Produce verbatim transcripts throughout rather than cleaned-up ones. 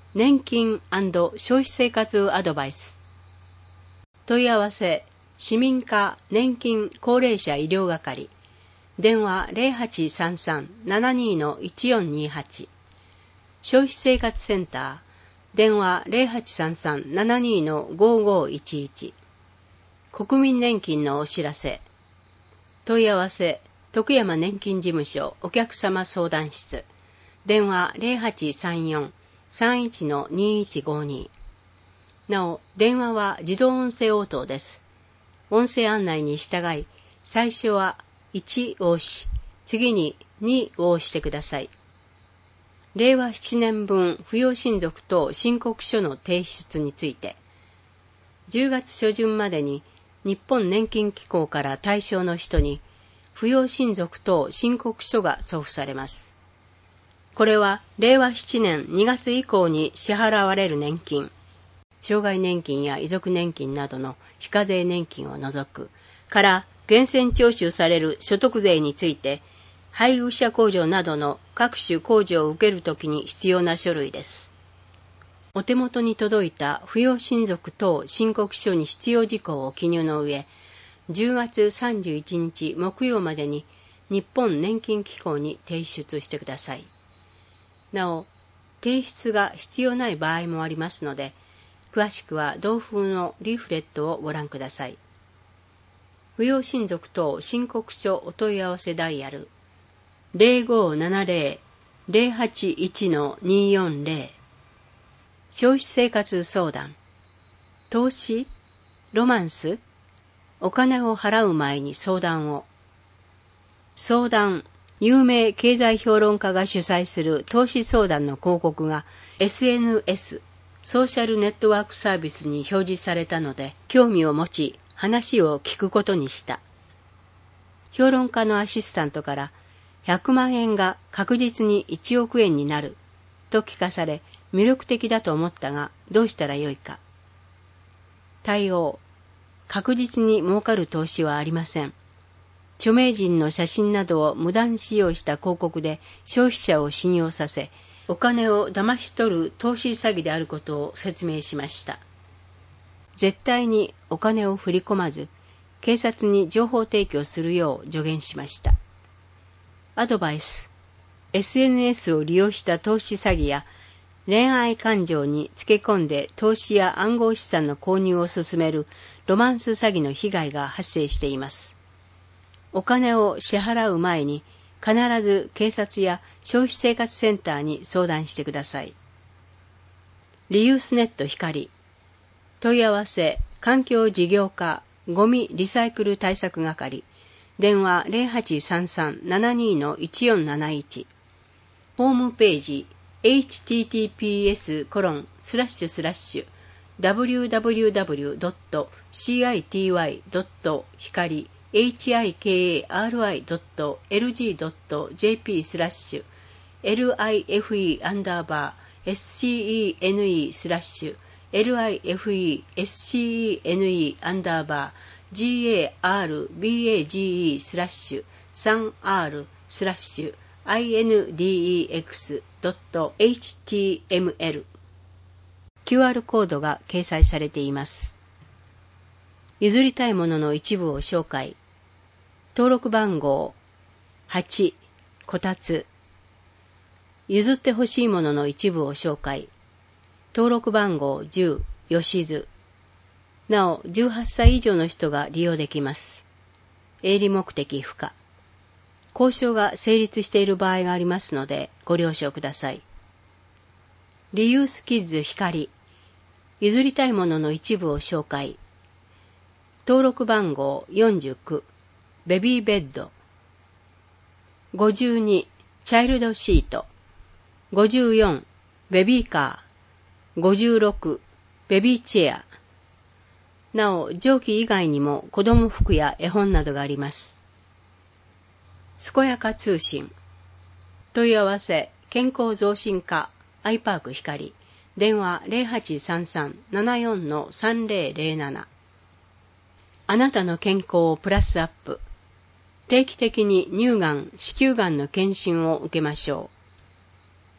年金&消費生活アドバイス。問い合わせ、市民課年金高齢者医療係。電話 ゼロはちさんさん ななに いちよんにはち。消費生活センター。電話 ゼロはちさんさん ななに ごごいちいち。国民年金のお知らせ。問い合わせ、徳山年金事務所お客様相談室。電話 ゼロはちさんよん さんいち にいちごに。なお、電話は自動音声応答です。音声案内に従い、最初はいちを押し、次ににを押してください。れいわななねんぶん扶養親族等申告書の提出について、じゅうがつしょじゅんまでに日本年金機構から対象の人に扶養親族等申告書が送付されます。これはれいわななねんにがつ以降に支払われる年金、障害年金や遺族年金などの非課税年金を除くから源泉徴収される所得税について、配偶者控除などの各種控除を受けるときに必要な書類です。お手元に届いた扶養親族等申告書に必要事項を記入の上、じゅうがつさんじゅういちにち木曜までに日本年金機構に提出してください。なお、提出が必要ない場合もありますので、詳しくは同封のリーフレットをご覧ください。扶養親族等申告書お問い合わせダイヤルゼロごななゼロ ゼロはちいち によんゼロ。消費生活相談。投資、ロマンス、お金を払う前に相談を。相談、有名経済評論家が主催する投資相談の広告が エスエヌエス、ソーシャルネットワークサービスに表示されたので、興味を持ち話を聞くことにした。評論家のアシスタントからひゃくまんえんが確実にいちおくえんになると聞かされ、魅力的だと思ったがどうしたらよいか。対応、確実に儲かる投資はありません。著名人の写真などを無断使用した広告で消費者を信用させ、お金を騙し取る投資詐欺であることを説明しました。絶対にお金を振り込まず、警察に情報提供するよう助言しました。アドバイス、エスエヌエス を利用した投資詐欺や恋愛感情につけ込んで投資や暗号資産の購入を進めるロマンス詐欺の被害が発生しています。お金を支払う前に必ず警察や消費生活センターに相談してください。リユースネット光。問い合わせ、環境事業課ゴミリサイクル対策係。電話 ゼロはちさんさん ななに いちよんなないち。ホームページ エイチティーティーピーエスコロンスラッシュスラッシュ ダブリューダブリューダブリュードットシーアイティーワイドットひかりエイチアイケーエーアールアイドットエルジードットジェーピースラッシュ エルアイエフイー アンダーバー エスシーイーエヌイー スラッシュ エルアイエフイー エスシーイーエヌイー アンダーバー ジーエーアールビーエージーイー スラッシュ スリーアール スラッシュ アイエヌディーイーエックス ドット エイチティーエムエル キューアール コードが掲載されています。譲りたいものの一部を紹介。登録番号はち、こたつ。譲ってほしいものの一部を紹介。登録番号じゅう、よしず。なお、じゅうはっさい以上の人が利用できます。営利目的不可。交渉が成立している場合がありますので、ご了承ください。リユースキッズ光。譲りたいものの一部を紹介。登録番号よんじゅうきゅう、ベビーベッド。ごじゅうに、チャイルドシート。ごじゅうよん、ベビーカー。ごじゅうろく、ベビーチェア。なお、上記以外にも子供服や絵本などがあります。健やか通信。問い合わせ、健康増進課、アイパーク光。電話 ゼロはちさんさん ななよん さんゼロゼロなな。あなたの健康をプラスアップ。定期的に乳がん、子宮がんの検診を受けましょう。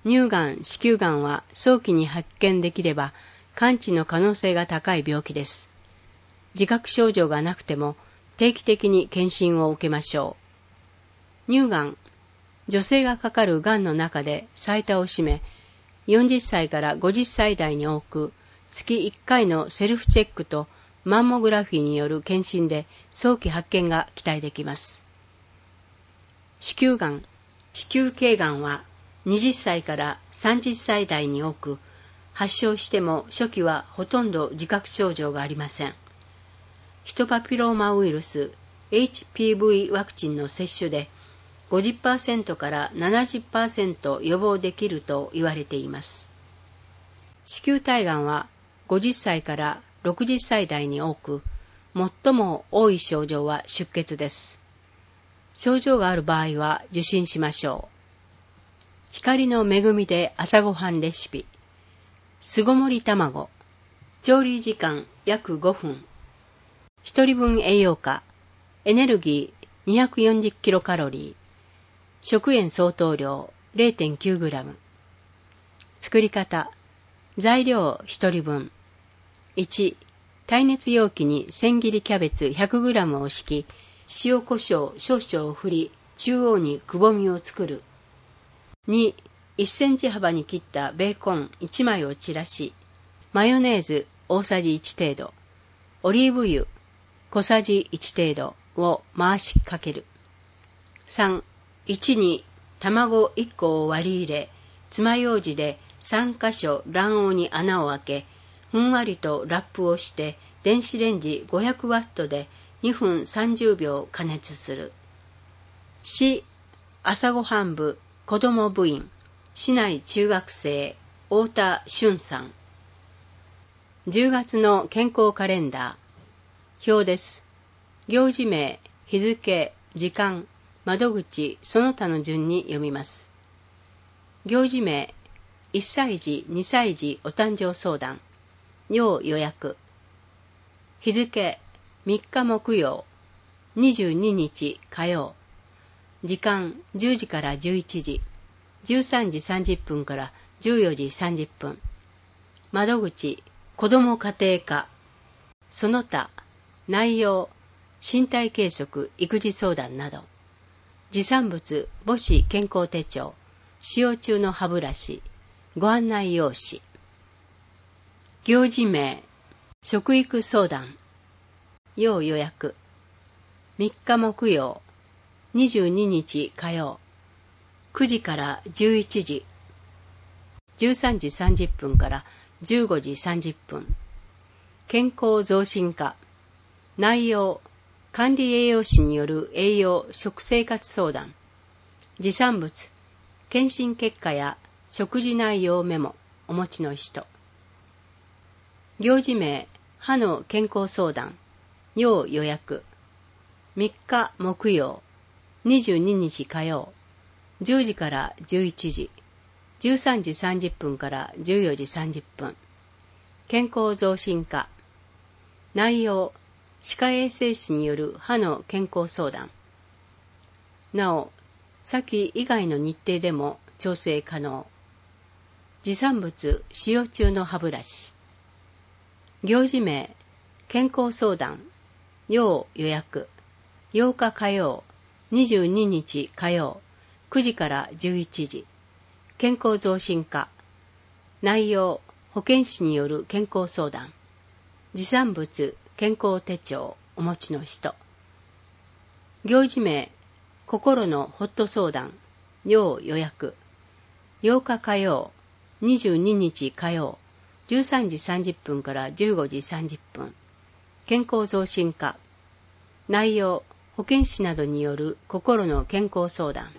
乳がん、子宮がんは早期に発見できれば完治の可能性が高い病気です。自覚症状がなくても定期的に検診を受けましょう。乳がん、女性がかかるがんの中で最多を占め、よんじゅっさいからごじゅっさい代に多く、月いっかいのセルフチェックとマンモグラフィーによる検診で早期発見が期待できます。子宮がん、子宮頸がんははたちからさんじゅっさい代に多く、発症しても初期はほとんど自覚症状がありません。ヒトパピローマウイルス エイチピーブイ ワクチンの接種で ごじゅっパーセント から ななじゅっパーセント 予防できると言われています。子宮体がんはごじゅっさいからろくじゅっさい代に多く、最も多い症状は出血です。症状がある場合は受診しましょう。光の恵みで朝ごはんレシピ。巣ごもり卵。調理時間約ごふん。ひとりぶん栄養価。エネルギー にひゃくよんじゅっキロカロリー。食塩相当量 れいてんきゅうグラム。作り方。材料ひとりぶん。いち、耐熱容器に千切りキャベツ ひゃくグラム を敷き、塩コショウ少々を振り、中央にくぼみを作る。に、いっセンチ幅に切ったベーコンいちまいを散らし、マヨネーズ大さじいち程度、オリーブ油小さじいち程度を回しかける。さん、いちに卵いっこを割り入れ、爪楊枝でさんかしょ卵黄に穴を開け、ふんわりとラップをして電子レンジごひゃくワットでにふんさんじゅうびょう加熱する。し、朝ごはん部子ども部員、市内中学生、太田俊さん。じゅうがつの健康カレンダー。表です。行事名、日付、時間、窓口、その他の順に読みます。行事名、いっさい児、にさい児お誕生相談。要予約。日付、みっか木曜、にじゅうににち火曜。時間じゅうじからじゅういちじ、じゅうさんじさんじゅっぷんからじゅうよじさんじゅっぷん。窓口、子ども家庭科。その他、内容、身体計測、育児相談など。持参物、母子健康手帳、使用中の歯ブラシ、ご案内用紙。行事名、食育相談。要予約。みっか木曜、にじゅうににち火曜。くじからじゅういちじ。じゅうさんじさんじゅっぷんからじゅうごじさんじゅっぷん。健康増進課。内容、管理栄養士による栄養食生活相談。持参物、検診結果や食事内容メモお持ちの人。行事名、歯の健康相談。要予約。みっか木曜、にじゅうににち火曜。じゅうじからじゅういちじ、じゅうさんじさんじゅっぷんからじゅうよじさんじゅっぷん。健康増進課。内容、歯科衛生士による歯の健康相談。なお、先以外の日程でも調整可能。持参物、使用中の歯ブラシ。行事名、健康相談。要予約。ようか火曜、にじゅうににち火曜。くじからじゅういちじ。健康増進課。内容、保健師による健康相談。持参物、健康手帳お持ちの人。行事名、心のホット相談。要予約。ようか火曜、にじゅうににち火曜。じゅうさんじさんじゅっぷんからじゅうごじさんじゅっぷん。健康増進課。内容、保健師などによる心の健康相談。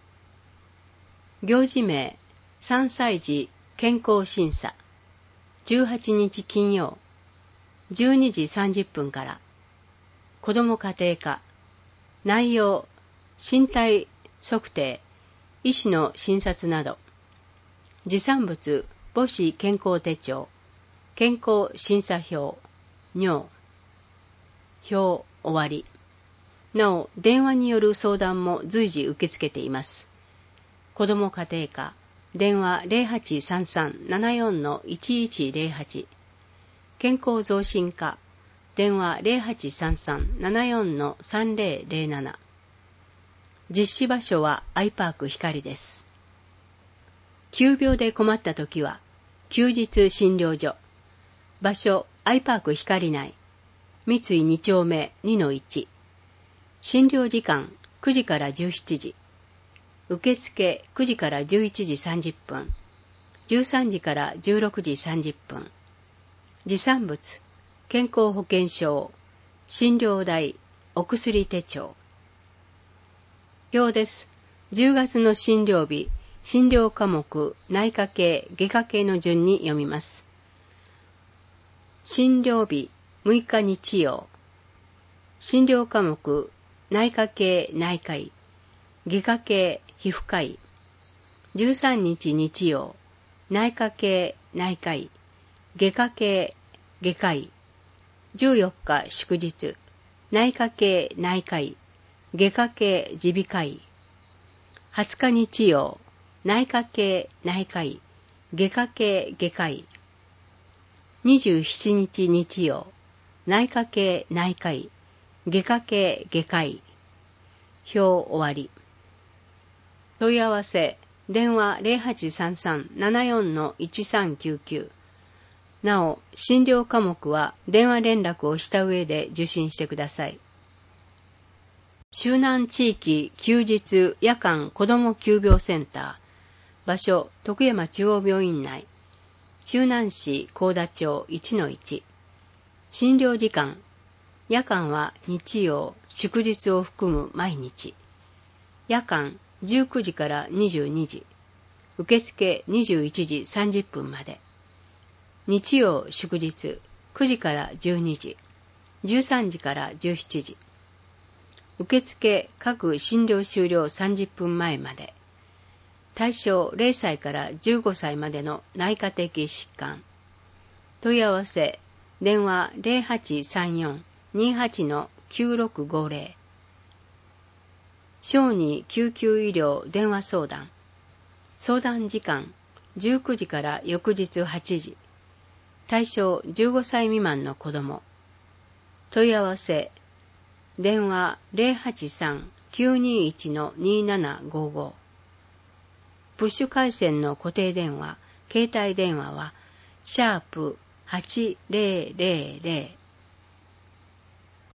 行事名、さんさい児健康審査。じゅうはちにち金曜、じゅうにじさんじゅっぷんから。子ども家庭科。内容、身体測定、医師の診察など。持参物、母子健康手帳、健康審査表、尿。表終わり。なお、電話による相談も随時受け付けています。子ども家庭科、 電話 ゼロはちさんさん ななよん いちいちゼロはち。健康増進課、電話 ゼロはちさんさん ななよん さんゼロゼロなな。実施場所はアイパーク光です。急病で困ったときは、休日診療所。場所、アイパーク光内。三井に丁目 にのいち。診療時間、くじからじゅうしちじ。受付くじからじゅういちじさんじゅっぷん。じゅうさんじからじゅうろくじさんじゅっぷん。持参物、健康保険証、診療代、お薬手帳。表です。じゅうがつの診療日、診療科目、内科系、外科系の順に読みます。診療日、むいか日曜。診療科目、内科系、内科医、外科系、皮膚科医。じゅうさんにち日曜、内科系、内科医、外科系、外科医。じゅうよっか祝日、内科系、内科医、外科系、耳鼻科医。はつか日曜、内科系、内科医、外科系、外科医。にじゅうしちにち日曜、内科系、内科医、外科系、外科医。表終わり。問い合わせ、電話 ゼロはちさんさん ななよん いちさんきゅうきゅう。なお、診療科目は電話連絡をした上で受診してください。周南地域休日夜間子ども急病センター。場所、徳山中央病院内。周南市高田町 いちのいち。診療時間。夜間は日曜、祝日を含む毎日。夜間じゅうくじからにじゅうにじ。受付にじゅういちじさんじゅっぷんまで。日曜祝日くじからじゅうにじ。じゅうさんじからじゅうしちじ。受付各診療終了さんじゅっぷんまえまで。対象ゼロさいからじゅうごさいまでの内科的疾患。問い合わせ、電話 ゼロはちさんよん にはち きゅうろくごゼロ。小児救急医療電話相談。相談時間、じゅうくじから翌日はちじ。対象じゅうごさい未満の子ども。問い合わせ、電話 ゼロはちさん きゅうにいち にななごご。プッシュ回線の固定電話、携帯電話は、シャープはちゼロゼロゼロ。